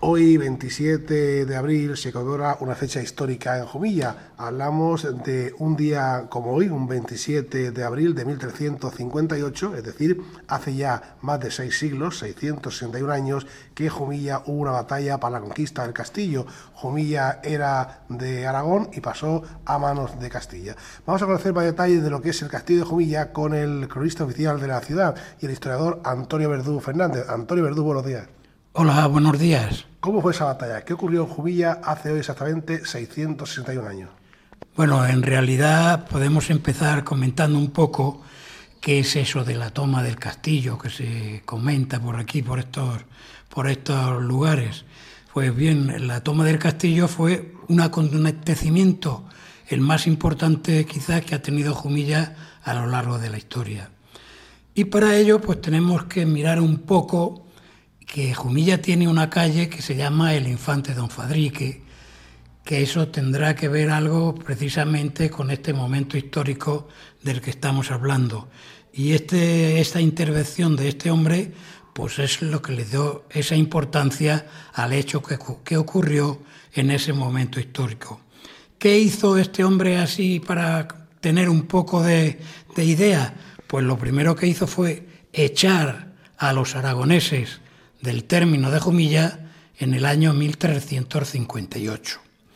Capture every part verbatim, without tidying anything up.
Hoy, veintisiete de abril, se conmemora una fecha histórica en Jumilla. Hablamos de un día como hoy, un veintisiete de abril de mil trescientos cincuenta y ocho, es decir, hace ya más de seis siglos, seiscientos sesenta y un años, que en Jumilla hubo una batalla para la conquista del castillo. Jumilla era de Aragón y pasó a manos de Castilla. Vamos a conocer más detalles de lo que es el castillo de Jumilla con el cronista oficial de la ciudad y el historiador Antonio Verdú Fernández. Antonio Verdú, buenos días. Hola, buenos días. ¿Cómo fue esa batalla? ¿Qué ocurrió en Jumilla hace hoy exactamente seiscientos sesenta y un años? Bueno, en realidad podemos empezar comentando un poco qué es eso de la toma del castillo que se comenta por aquí, por estos, por estos lugares. Pues bien, la toma del castillo fue un acontecimiento, el más importante quizás que ha tenido Jumilla a lo largo de la historia. Y para ello pues tenemos que mirar un poco que Jumilla tiene una calle que se llama el Infante Don Fadrique, que eso tendrá que ver algo precisamente con este momento histórico del que estamos hablando. Y este, esta intervención de este hombre pues es lo que le dio esa importancia al hecho que, que ocurrió en ese momento histórico. ¿Qué hizo este hombre así para tener un poco de, de idea? Pues lo primero que hizo fue echar a los aragoneses del término de Jumilla en el año mil trescientos cincuenta y ocho.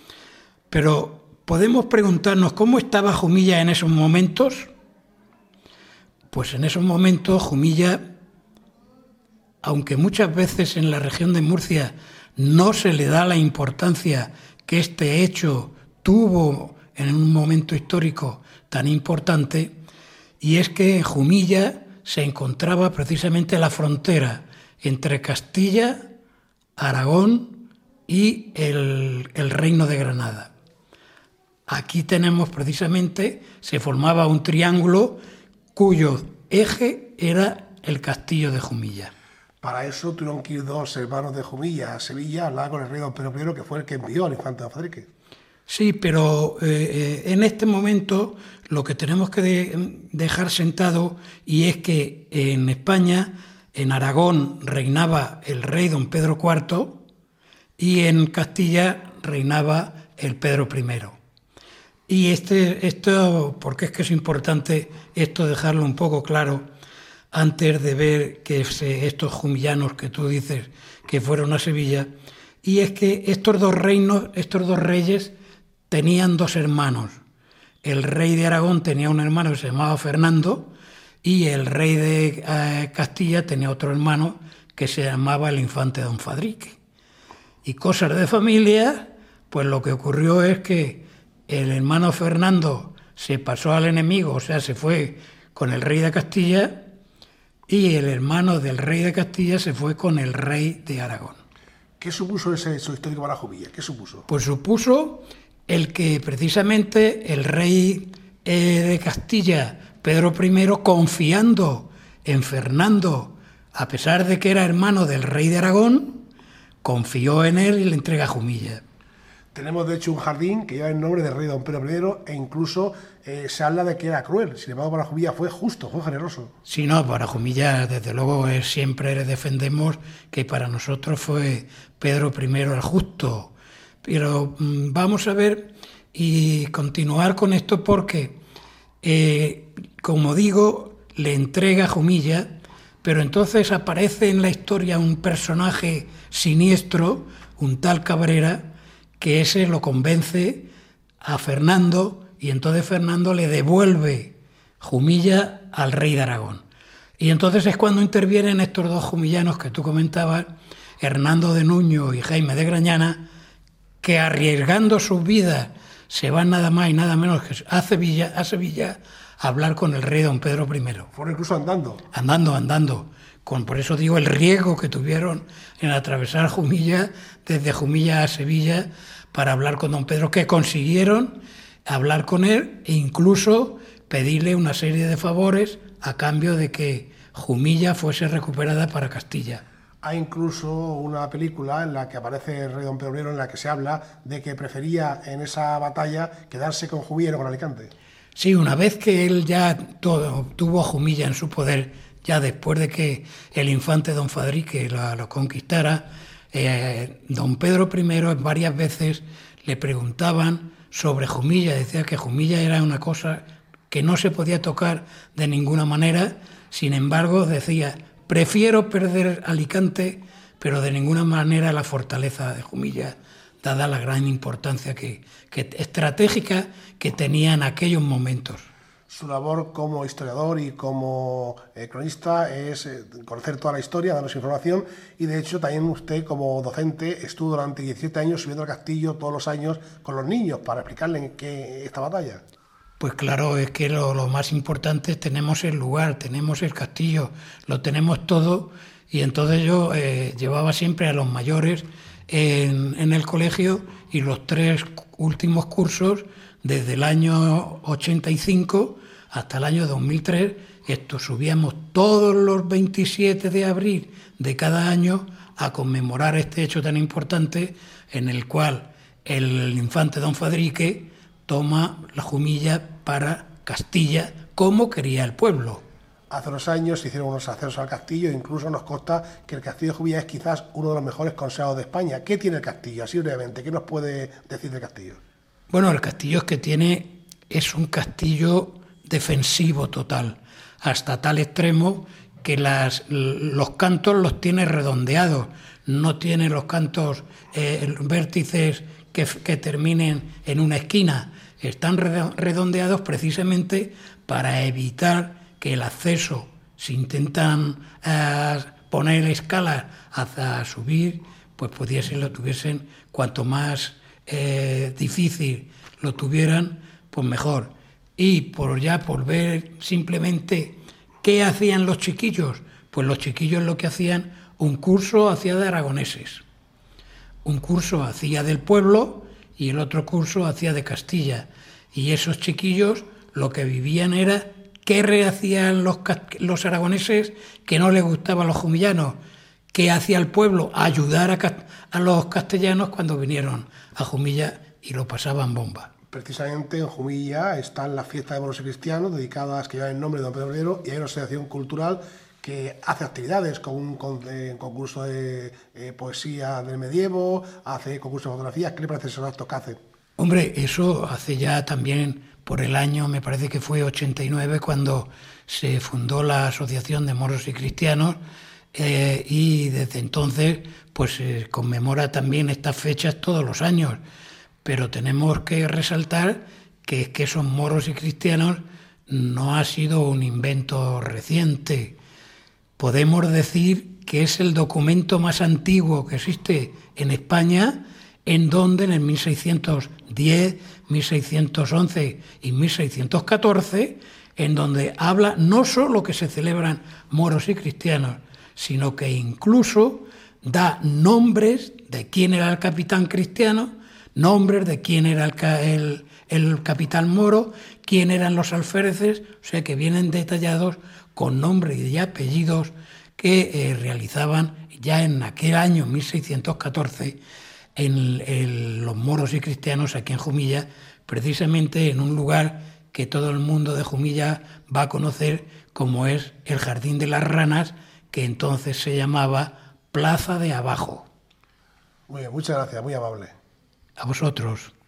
Pero podemos preguntarnos cómo estaba Jumilla en esos momentos. Pues en esos momentos Jumilla, aunque muchas veces en la región de Murcia no se le da la importancia que este hecho tuvo en un momento histórico tan importante, y es que Jumilla se encontraba precisamente en la frontera entre Castilla, Aragón y el, el Reino de Granada. Aquí tenemos precisamente, se formaba un triángulo cuyo eje era el castillo de Jumilla. Para eso tuvieron que ir dos hermanos de Jumilla a Sevilla a hablar con el rey Don Pedro primero, que fue el que envió al infante Don Fadrique. Sí, pero eh, en este momento lo que tenemos que de, dejar sentado y es que en España, en Aragón reinaba el rey Don Pedro cuarto y en Castilla reinaba el Pedro primero. Y este, esto, porque es que es importante esto dejarlo un poco claro antes de ver que se, estos jumillanos que tú dices que fueron a Sevilla, y es que estos dos reinos, estos dos reyes tenían dos hermanos. El rey de Aragón tenía un hermano que se llamaba Fernando y el rey de eh, Castilla tenía otro hermano que se llamaba el infante Don Fadrique. Y cosas de familia, pues lo que ocurrió es que el hermano Fernando se pasó al enemigo, o sea, se fue con el rey de Castilla, y el hermano del rey de Castilla se fue con el rey de Aragón. ¿Qué supuso ese hecho histórico para Jumilla? ¿Qué supuso? Pues supuso el que precisamente el rey eh, de Castilla, Pedro primero, confiando en Fernando, a pesar de que era hermano del rey de Aragón, confió en él y le entrega a Jumilla. Tenemos de hecho un jardín que lleva el nombre del rey Don Pedro primero e incluso eh, se habla de que era cruel. Sin embargo, para Jumilla fue justo, fue generoso. Sí, no, para Jumilla desde luego eh, siempre defendemos que para nosotros fue Pedro primero el justo. Pero mmm, vamos a ver y continuar con esto porque, eh, como digo, le entrega a Jumilla, pero entonces aparece en la historia un personaje siniestro, un tal Cabrera, que ese lo convence a Fernando y entonces Fernando le devuelve Jumilla al rey de Aragón. Y entonces es cuando intervienen estos dos jumillanos que tú comentabas, Hernando de Nuño y Jaime de Grañana, que arriesgando sus vidas se van nada más y nada menos que a Sevilla, a Sevilla a hablar con el rey Don Pedro primero. Fueron incluso andando. Andando, andando. Con, por eso digo el riesgo que tuvieron en atravesar Jumilla, desde Jumilla a Sevilla, para hablar con Don Pedro, que consiguieron hablar con él e incluso pedirle una serie de favores a cambio de que Jumilla fuese recuperada para Castilla. Hay incluso una película en la que aparece el rey Don Pedro primero en la que se habla de que prefería en esa batalla quedarse con Jumilla y no con Alicante. Sí, una vez que él ya todo, tuvo a Jumilla en su poder, ya después de que el infante Don Fadrique lo, lo conquistara, Eh, don Pedro primero varias veces le preguntaban sobre Jumilla, decía que Jumilla era una cosa que no se podía tocar de ninguna manera, sin embargo decía, prefiero perder Alicante, pero de ninguna manera la fortaleza de Jumilla, dada la gran importancia que, que, estratégica que tenía en aquellos momentos. Su labor como historiador y como eh, cronista es eh, conocer toda la historia, darnos información, y de hecho también usted como docente estuvo durante diecisiete años subiendo al castillo todos los años con los niños para explicarles en qué esta batalla. Pues claro, es que lo, lo más importante es tenemos el lugar, tenemos el castillo, lo tenemos todo, y entonces yo eh, llevaba siempre a los mayores en, en el colegio, y los tres últimos cursos, desde el año ochenta y cinco hasta el año dos mil tres, esto subíamos todos los veintisiete de abril de cada año a conmemorar este hecho tan importante, en el cual el infante don Fadrique toma la Jumilla para Castilla como quería el pueblo. Hace unos años se hicieron unos accesos al castillo, incluso nos consta que el castillo de Jumilla es quizás uno de los mejores conservados de España. ¿Qué tiene el castillo? Así brevemente, ¿qué nos puede decir del castillo? Bueno, el castillo es que tiene, es un castillo defensivo total, hasta tal extremo que las, los cantos los tiene redondeados, no tiene los cantos, eh, vértices que, que terminen en una esquina, están redondeados precisamente para evitar que el acceso, si intentan eh, poner escalas hacia subir, pues pudiesen, lo tuviesen, cuanto más eh, difícil lo tuvieran, pues mejor. Y por ya por ver simplemente qué hacían los chiquillos, pues los chiquillos lo que hacían, un curso hacía de aragoneses, un curso hacía del pueblo y el otro curso hacía de Castilla, y esos chiquillos lo que vivían era qué rehacían los, los aragoneses que no les gustaban los jumillanos, qué hacía el pueblo, ayudar a, a los castellanos cuando vinieron a Jumilla y lo pasaban bomba. Precisamente en Jumilla están las fiestas de moros y cristianos dedicadas, que llevan el nombre de don Pedro Primero, y hay una asociación cultural que hace actividades con un con, eh, concurso de eh, poesía del medievo, hace concurso de fotografías. ¿Qué le parece esos actos que hace? Hombre, eso hace ya también por el año, me parece que fue ochenta y nueve, cuando se fundó la Asociación de Moros y Cristianos, eh, y desde entonces pues se conmemora también estas fechas todos los años. Pero tenemos que resaltar que es que esos moros y cristianos no ha sido un invento reciente. Podemos decir que es el documento más antiguo que existe en España, en donde en el mil seiscientos diez, mil seiscientos once y mil seiscientos catorce, en donde habla no solo que se celebran moros y cristianos, sino que incluso da nombres de quién era el capitán cristiano, nombres de quién era el, el, el capitán moro, quién eran los alféreces, o sea que vienen detallados con nombres y apellidos que eh, realizaban ya en aquel año mil seiscientos catorce en, en los moros y cristianos aquí en Jumilla, precisamente en un lugar que todo el mundo de Jumilla va a conocer como es el Jardín de las Ranas, que entonces se llamaba Plaza de Abajo. Muy bien, muchas gracias, muy amable. A vosotros.